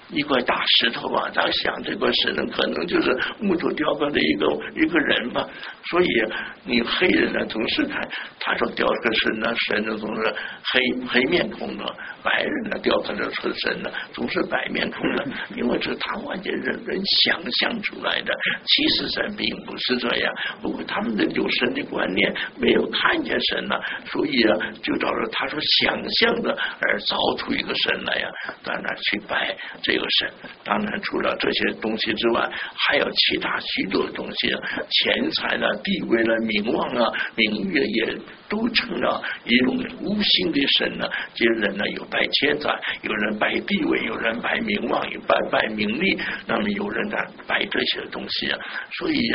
一块大石头吧，他想这块神呢，可能就是木头雕刻的一个人吧。所以你黑人呢，总是他说雕刻神呢，神呢总是黑面孔的；白人呢雕刻的神呢，总是白面孔的。因为这他完全人想象出来的，其实神并不是这样。不过他们的有神的观念，没有看见神呢，所以就照着他说想象的而造出一个神来呀，在那去拜这个神。当然除了这些东西之外，还有其他许多的东西，钱财呢、地位了、名望啊、名誉也都成了一种无形的神呢。这些人呢，有拜钱财，有人拜地位，有人拜名望，有拜名利，那么有人在拜这些东西啊。所以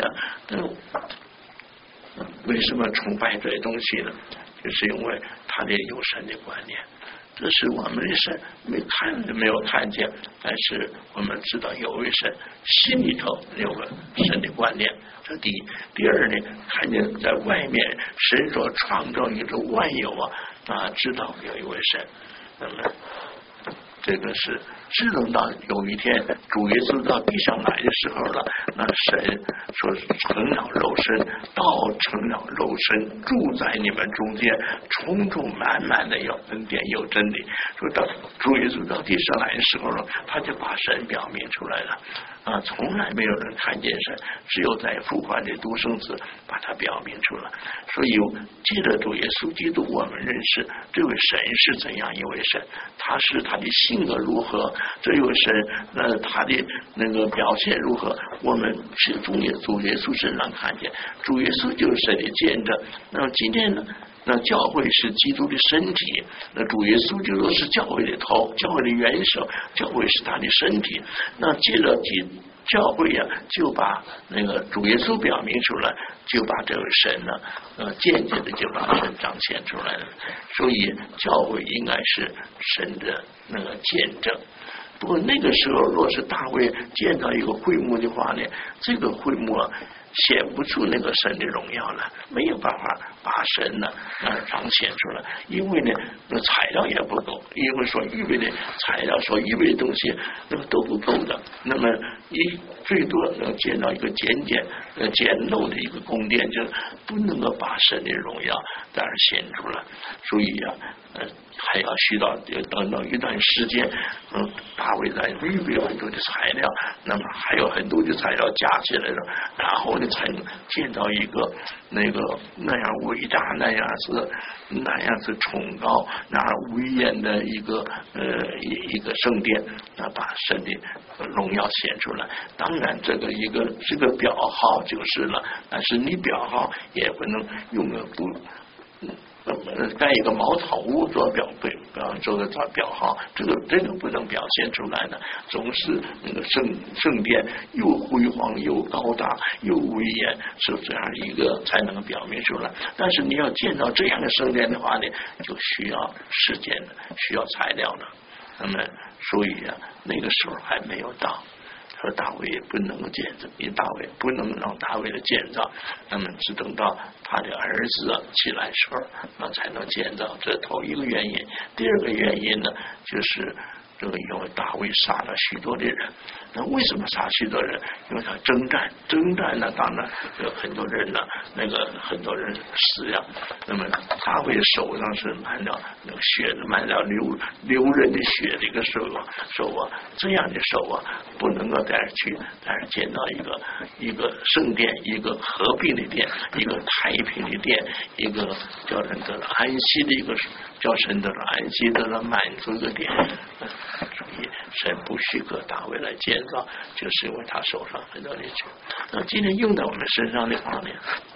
为什么崇拜这些东西呢？就是因为他的有神的观念。这是我们的神没有看见，但是我们知道有位神，心里头有个神的观念，这第一。第二呢，看见在外面神所创造宇宙万有知道有一位神，那么这个是只等到有一天主耶稣到地上来的时候了，那神说成了肉身，道成了肉身，住在你们中间，充充满满的有恩典有真理。说到主耶稣到地上来的时候呢，他就把神表明出来了。从来没有人看见神，只有在复活的独生子把它表明出来。所以借着主耶稣基督，我们认识这位神是怎样一位神，他是他的性格如何，这位神他的那个表现如何，我们是从主耶稣身上看见。主耶稣就是神的见证。那么今天呢，那教会是基督的身体，那主耶稣基督是教会的头，教会的元首，教会是他的身体。那借着教会就把那个主耶稣表明出来，就把这位神呢，间接的就把神彰显出来了。所以教会应该是神的那个见证。不过那个时候，若是大卫建造一个会幕的话呢，这个会幕显不出那个神的荣耀了，没有办法把神呢彰显出来，因为呢那材料也不够，因为所预备的材料、所预备的东西那么都不够的。那么最多能建造一个简陋的一个宫殿，就不能够把神的荣耀在这显出来。所以还要需要等等一段时间，大卫在预备很多的材料，那么还有很多的材料加起来了，然后呢才能建造一个那样伟大、那样子崇高、那样威严的一个圣殿，把神的荣耀显出来。当然这个表号就是了，但是你表号也不能用个盖一个茅草屋做做个表号，这个不能表现出来的。总是那个圣殿又辉煌又高大又威严，是这样一个才能表明出来。但是你要建造这样的圣殿的话呢，就需要时间的，需要材料的。那么所以那个时候还没有到。说大卫也不能建造，不能让大卫的建造，那么只等到他的儿子起来时候，那才能建造。这头一个原因。第二个原因呢，就是这个因为大卫杀了许多的人。那为什么杀许多人？因为他征战呢，当然有很多人呢，很多人死了。那么大卫手上是满了那个血，满了流人的血的一个手这样的手不能够在这建造一个圣殿，一个和平的殿，一个太平的殿，一个叫人得了安息的一个叫神得了安息得了满足的殿。所以神不许可大卫来建造，就是因为他手上很多的血。那今天用在我们身上的话呢，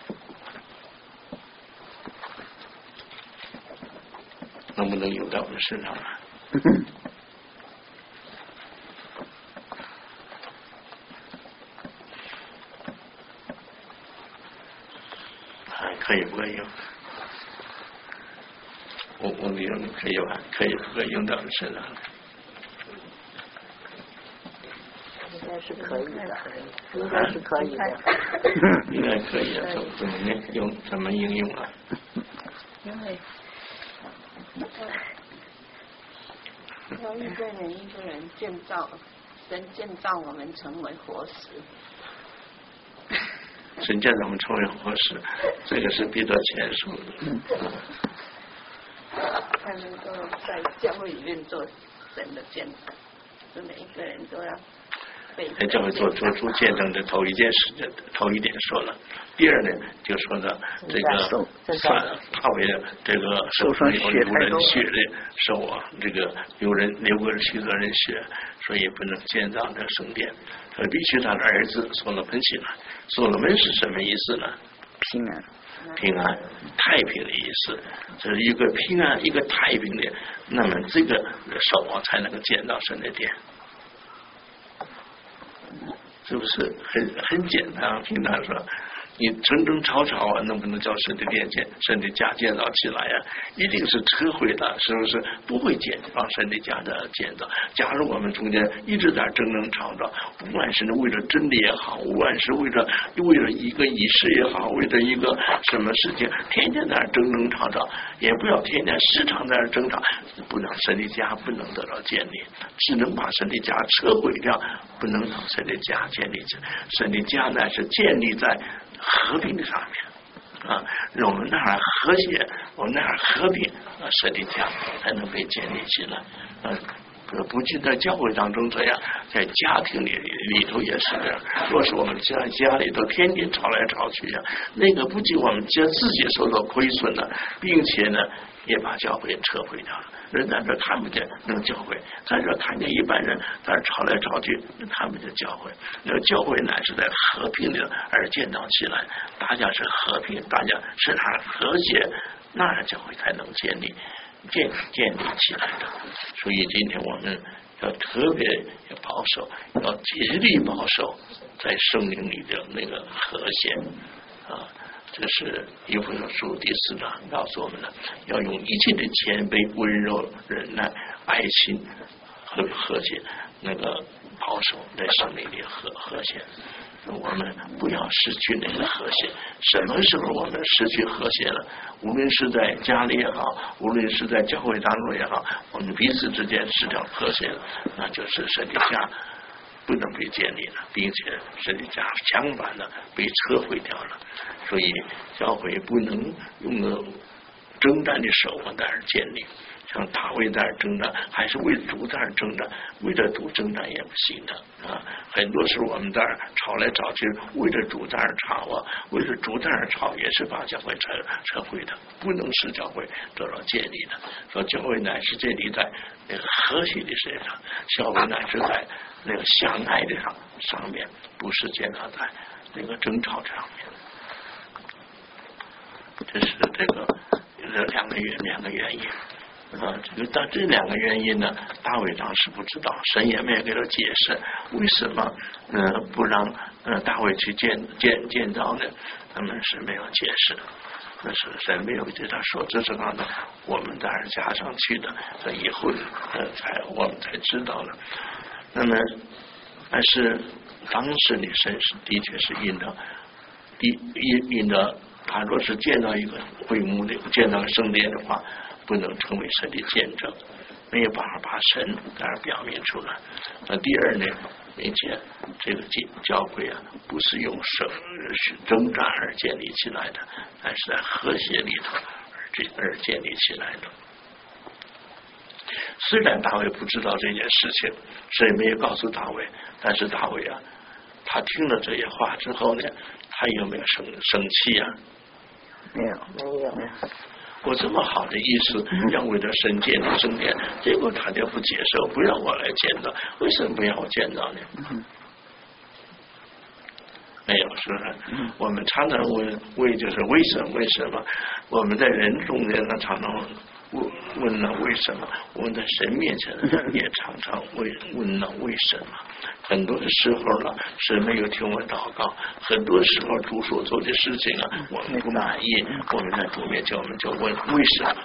能不能用在我们身上呢？可以不可以用？我们用可以吧？可以不可以用在我们身上？ 应该是可以的，应该是可以的。 应该可以的，怎么应用啊？ 因为要一个人建造， 神建造我们成为活石。 神建造我们成为活石，这个是彼得前书的。 才能够在教会里面做神的见证，就每一个人都要在教会做出见证的头一点说了，第二呢就说的这个大卫的这个手上有人血的手啊，这个有人流过许多人血，所以不能建造这圣殿，所以必须他的儿子所罗门起来。所罗门是什么意思呢？平安太平的意思，这是一个平安一个太平的，那么这个手啊才能够建造神的殿，是不是很简单啊？平常说你争吵啊，能不能叫神的殿神的家建造起来呀？一定是撤回的，是不是？不会让神的家的建造。假如我们中间一直在争吵，不管是为了真理也好，无论是为了一个仪式也好，为了一个什么事情，天天在那争吵，也不要天天时常在那争吵，不让神的家不能得到建立，只能把神的家撤回掉，不能让神的家建立起来。神的家呢是建立在和平的上面啊，我们那儿和谐，我们那儿和平神的家才能被建立起来。不仅在教会当中这样，在家庭里头也是这样。若是我们家里头天天吵来吵去呀，那个不仅我们家自己受到亏损了，并且呢也把教会撤回掉了。人在这看不见那个教会，在这看见一般人在这吵来吵去，看不见教会。那个教会乃是在和平的而建造起来，大家是和平，大家是他和谐，那教会才能建立起来的。所以今天我们要特别保守，要竭力保守在圣灵里的那个和谐啊。这是以弗所书第4章告诉我们的，要用一切的谦卑、温柔、忍耐、爱心和和谐，那个保守在圣灵里和谐。我们不要失去那个和谐。什么时候我们失去和谐了？无论是在家里也好，无论是在教会当中也好，我们彼此之间失掉和谐了，那就是神的家不能被建立了，并且神的家相反的被撤回掉了。所以教会不能用征战的手在那儿建立，像大卫在那儿征战，还是为主在那儿征战，为了主征战也不行的啊！很多时候我们在那儿吵来吵去，为了主在那儿吵啊，为了主在那儿吵，也是把教会撤回的，不能使教会得到建立的。说教会乃是建立在那个和谐的身上，教会乃是在那个相爱的上面，不是建造在那个争吵上面。这是这两个原因啊。这两个原因呢，大卫当时不知道，神也没有给他解释为什么不让大卫去建造呢？他们是没有解释的，那是神没有对他说，这是让我们在这加上去的，这以后我们才知道了。那么但是当时的神的确是引导他若是见到一个会幕的，见到圣殿的话，不能成为神的见证，没有办法把神在那表明出来。那第二呢，并且这个教会啊，不是用征战而建立起来的，但是在和谐里头而建立起来的。虽然大卫不知道这件事情，谁也没有告诉大卫，但是大卫啊，他听了这些话之后呢，他有没有生气啊？ 没有。 我这么好的意思，要为了神建立圣殿，结果他就不接受，不让我来建造。为什么不让我建造呢？没有，是不是？我们常常问就是为什么？我们在人中间呢，常常问了为什么？我们在神面前也常常问了为什么？很多的时候呢，是没有听我祷告；很多时候主所做的事情啊，我们不满意，我们在主面前我们就问为什么？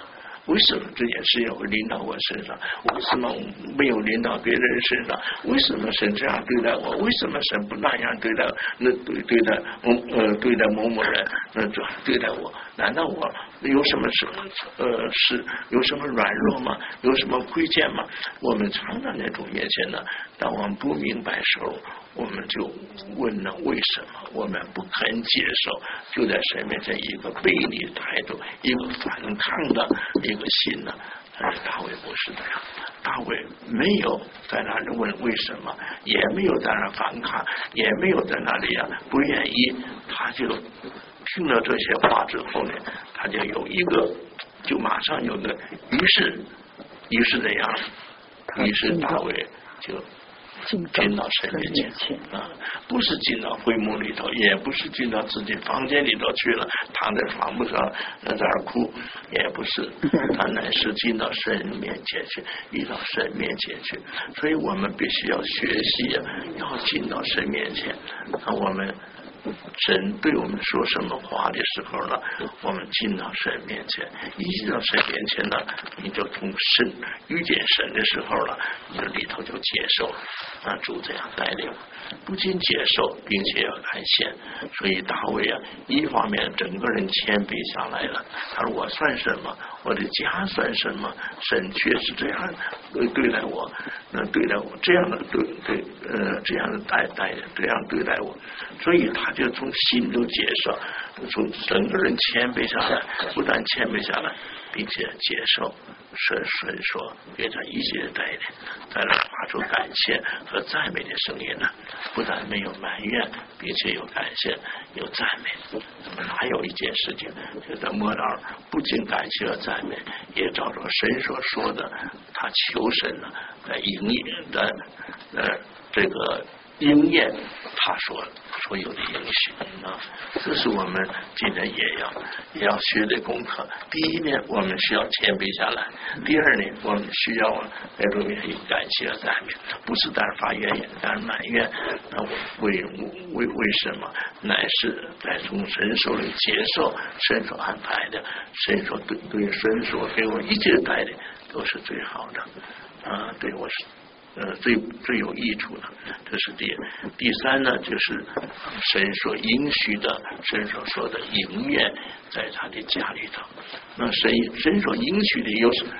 为什么这件事情会临到我身上？为什么没有临到别人身上？为什么神这样对待我？为什么神不那样对待对待某某人？对待我？难道我有什么事有什么软弱吗？有什么亏欠吗？我们常常在主面前呢，当我们不明白时候，我们就问了为什么？我们不肯接受，就在神面前一个背逆的态度，一个反抗的一个心呢。但是大卫不是这样，大卫没有在那里问为什么，也没有在那反抗，也没有在那里不愿意，他就听了这些话之后呢，他就马上有个于是这样，于是大卫就进到神面前啊，不是进到会幕里头，也不是进到自己房间里头去了，躺在床铺上在那儿哭，也不是，他乃是进到神面前去，移到神面前去。所以我们必须要学习要进到神面前。我们神对我们说什么话的时候呢，我们进到神面前，一进到神面前呢，你就从神遇见神的时候呢，你这里头就接受主这样带领，不仅接受，并且要感谢。所以大卫一方面整个人谦卑下来了，他说我算什么，我的家算什么，神却是这样对待我，对待我这样的这样的这样对待我，所以他就从心中接受，从整个人谦卑下来，不但谦卑下来，并且接受神说给他一切的带领，在那发出感谢和赞美的声音呢，不但没有埋怨，并且有感谢有赞美。还有一件事情，就在末了不仅感谢和赞美，也照着神所说的，他求神呢来应验的这个应验他所有的应许这是我们今天也要学的功课。第一呢，我们需要谦卑下来；第二呢，我们需要在这边有感谢和赞美，不是在发怨言，在埋怨。为什么？乃是在从神手里接受神所安排的，神所对神所给我一切带领都是最好的对我是。最有益处的，这是第三呢，就是神所应许的，神所说的应验在他的家里头。那神所应许的又是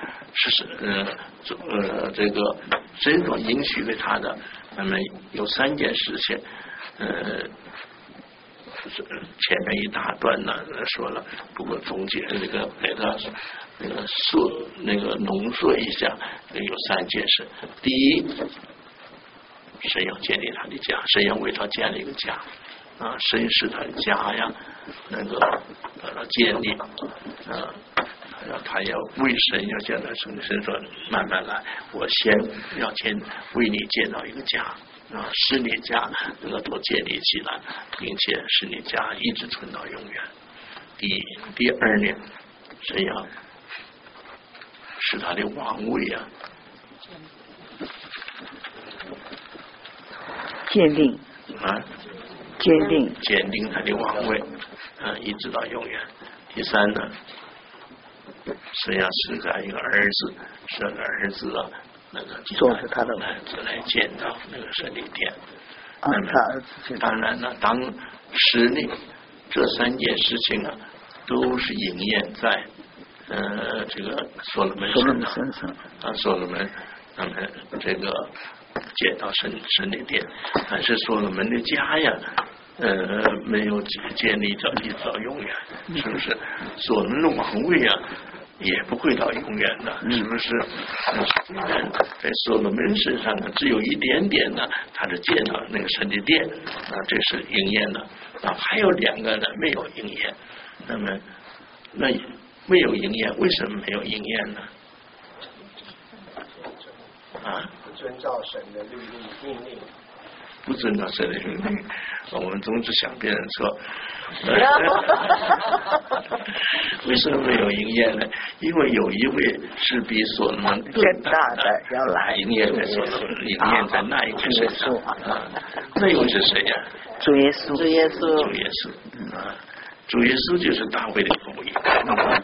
这个神所应许给他的，那么有三件事情，前面一大段呢说了，不过总结这个给他浓缩一下，有三件事。第一，神要建立他的家，神要为他建立一个家神使他的家建立他要为神要建造神说慢慢来，我先要为你建造一个家使你家都建立起来，并且使你家一直存到永远。第二呢，神要使他的王位坚定他的王位一直到永远。第三呢，神要使他一个儿子，使个儿子做是他的来建造那个神的殿。 他儿子当然呢，当时呢，这三件事情都是应验在这个所罗门身上所罗门这个建到神的殿，但是所罗门的家没有建立到一直到永远，是不是？所罗门的王位也不会到永远的，是不是？虽然在所罗门身上只有一点点他的建到那个神的殿这是应验的还有两个没有应验。那么没有应验，为什么没有应验呢？ 不遵照神的律例命令。 不遵照神的命令，我们总是想别人错。为什么没有应验呢？因为有一位是比所罗门更大的要来应验在所罗门，应验在那一个身上那位是谁呀？ 主耶稣主耶稣就是大卫的后裔。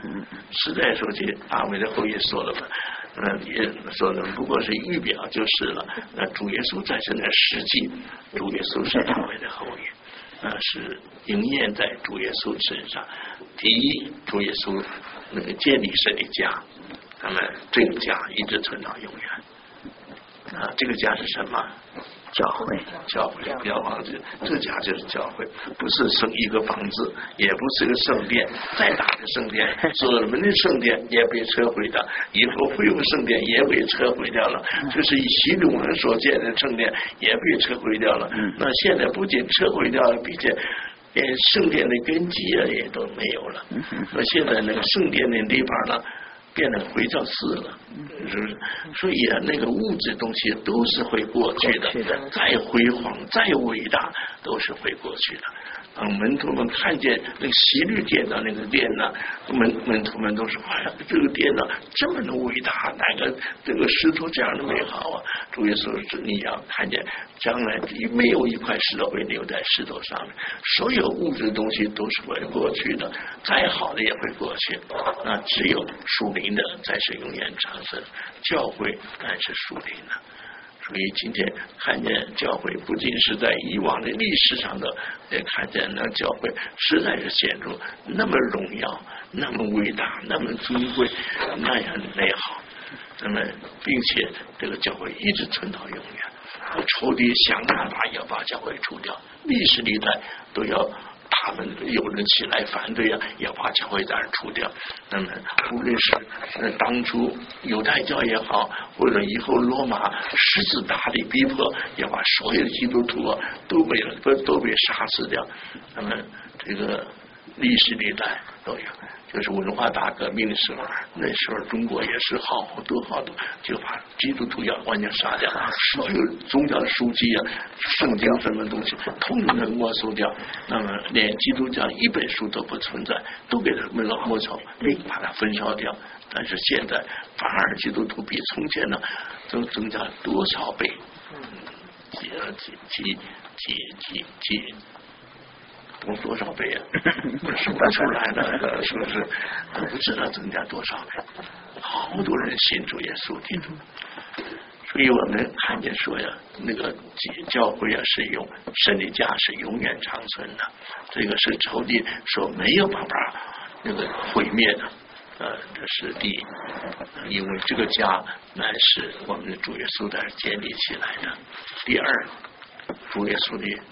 实在说起大卫的后裔所罗门，也所罗门不过是预表就是了。那主耶稣在这实际，主耶稣是大卫的后裔，是应验在主耶稣身上。第一，主耶稣那个建立神的家，那么这个家一直存到永远。这个家是什么？ 教会， 不要忘记，这家就是教会，不是生一个房子，也不是个圣殿，再大的圣殿，所罗门的圣殿也被摧毁掉，以后会有圣殿也被摧毁掉了，就是以希律王所建的圣殿也被摧毁掉了。那现在不仅摧毁掉了，并且连圣殿的根基也都没有了。那现在那个圣殿的地方呢，变成灰碴寺了，是不是？所以那个物质东西都是会过去的，再辉煌再伟大都是会过去的。门徒们看见那个希律建的那个殿呢，门徒们都说：“哎呀，这个殿呢这么的伟大，哪个这个石头这样的美好啊！”主耶稣说：“你要看见，将来没有一块石头会留在石头上面，所有物质的东西都是会过去的，再好的也会过去。那只有属灵的才是永远长存，教会乃是属灵的。”所以今天看见教会不仅是在以往的历史上的，也看见那教会实在是显出那么荣耀、那么伟大、那么尊贵、那样的美好。那么并且这个教会一直存到永远。仇敌想办法要把教会除掉，历史历代都要。他们有人起来反对要把教会在这除掉。那么无论是当初犹太教也好，或者以后罗马狮子大的逼迫，要把所有的基督徒都被杀死掉。那么这个历史历代都有。就是文化大革命的时候，那时候中国也是好多就把基督徒要完全杀掉，所有宗教的书籍圣经什么东西统统的没收掉，那么连基督教一本书都不存在，都给他们没收，把它焚烧掉。但是现在反而基督徒比从前呢都增加多少倍？多少倍啊？数不出来的，是不是？不知道增加多少倍，好多人信主耶稣基督。所以我们看见说那个教会是用神的家是永远长存的，这个是仇敌说没有办法那个毁灭的。这是第一，因为这个家乃是我们的主耶稣在建立起来的。第二，主耶稣的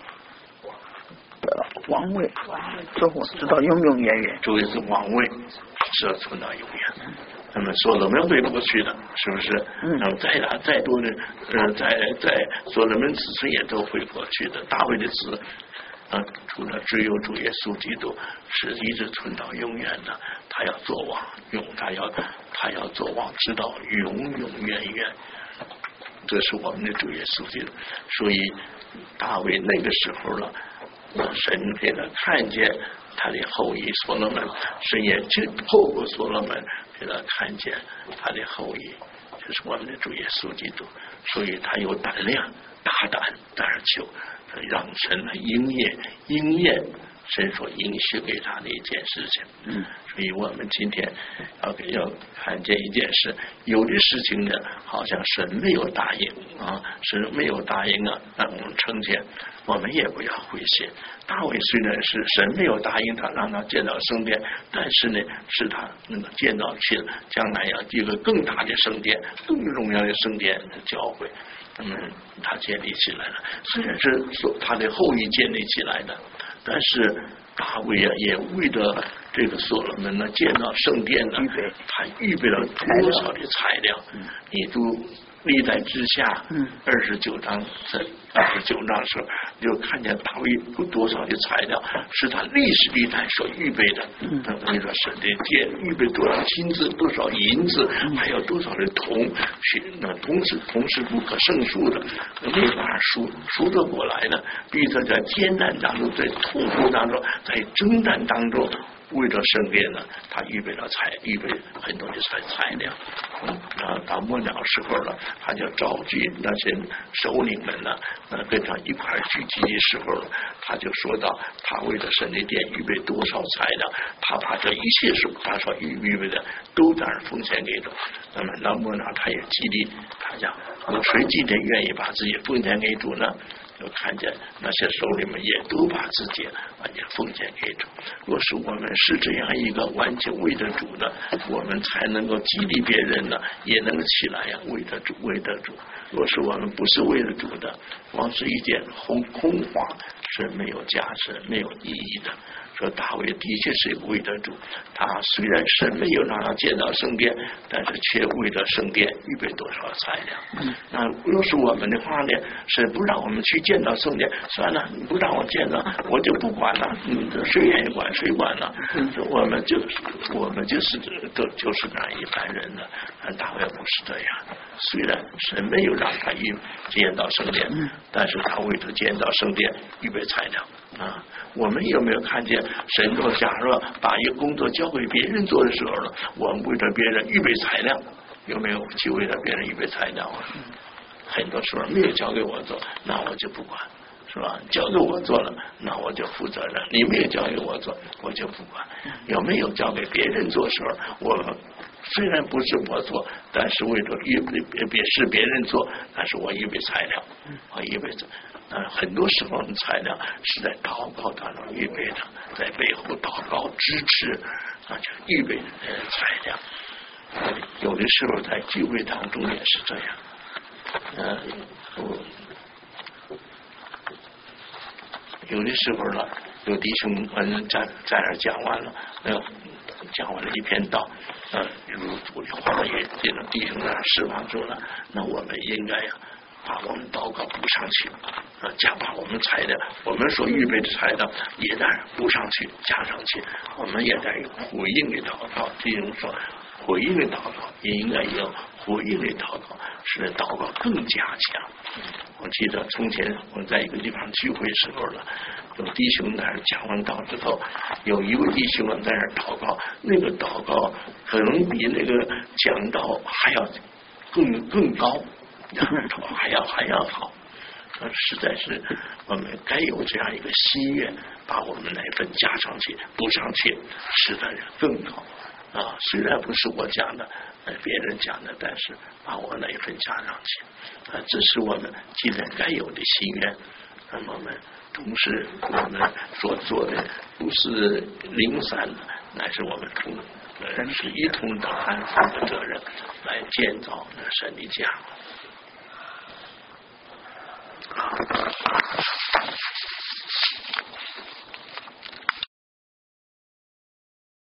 王位，这我知道永永远远。 主耶稣王位是要存到永远。那么所罗门回不去的，是不是？那么再多的在所罗门子孙也都回过去的。大卫的子除了只有主耶稣基督是一直存到永远的，他要做王，他要做王，直到永永远远。这是我们的主耶稣基督。所以大卫那个时候了，神给他看见他的后裔所罗门，神也透过所罗门给他看见他的后裔，就是我们的主耶稣基督。所以他有胆量大胆而求，让神来应验神所应许给他的一件事情。所以我们今天要看见一件事，有的事情呢好像神没有答应神没有答应让我们成全，我们也不要灰心。大卫虽然是神没有答应他让他建造圣殿，但是呢是他那个建造起将来要一个更大的圣殿，更荣耀的圣殿的教会。他建立起来了，虽然是他的后裔建立起来的，但是大卫也为了这个所罗门呢建造圣殿呢，他预备了多少的材料？你都历代之下29章的时候，就看见大卫有多少的材料是他历史历代所预备的。你说神的殿预备多少金子，多少银子，还有多少的铜，那铜是不可胜数的，没法数得过来的。比如在艰难当中，在痛苦当中，在征战当中， 为了圣殿呢，他预备很多的材料。到末了时候了，他就召集那些首领们呢，跟他一块聚集的时候，他就说到，他为了圣殿预备多少材料，他把这一切他所预备的都在那奉献给主。那么到末了，他也激励大家，谁今天愿意把自己奉献给主呢？就看见那些首领们也都把自己完全奉献给主。若是我们是这样一个完全为着主的，我们才能够激励别人呢，也能起来呀，为着主，为着主。若是我们不是为了主的，光是一件空话，是没有价值、没有意义的。说大卫的确是为了主，他虽然神没有让他见到圣殿，但是却为了圣殿预备多少材料。那若是我们的话呢，是不让我们去见到圣殿，算了，你不让我见到，我就不管了，谁愿意管谁管了。我们就是那样一般人了。但大卫不是这样，虽然神没有让他见到圣殿，但是他为了见到圣殿预备材料。我们有没有看见神若假若把一个工作交给别人做的时候呢，我们为了别人预备材料，有没有去为了别人预备材料啊？很多时候没有交给我做，那我就不管，是吧？交给我做了，那我就负责任。你没有交给我做，我就不管。有没有交给别人做的时候，我虽然不是我做，但是为了是别人做，但是我预备材料，我预备着。很多时候材料是在祷告当中预备的，在背后祷告支持，就预备材料。有的时候在聚会当中也是这样。有的时候呢，有弟兄们在那讲完了，讲完了一篇道，如主的话也这种弟兄呢释放住了，那我们应该把我们祷告补上去，把我们材料，我们所预备的材料也得补上去，加上去，我们也得有回应的祷告。弟兄说，回应的祷告也应该有回应的祷告，使祷告更加强。我记得从前我在一个地方聚会时候了，有弟兄在那讲完道之后，有一位弟兄在那祷告，那个祷告可能比那个讲道还要更高，还要好。实在是我们该有这样一个心愿，把我们那份加上去补上去，使得更好。虽然不是我讲的，别人讲的，但是把我那一份加上去，这是我们既然该有的心愿。那么我们同时我们所做的不是零散的，乃是我们是一同的担负的责任，来建造神的家。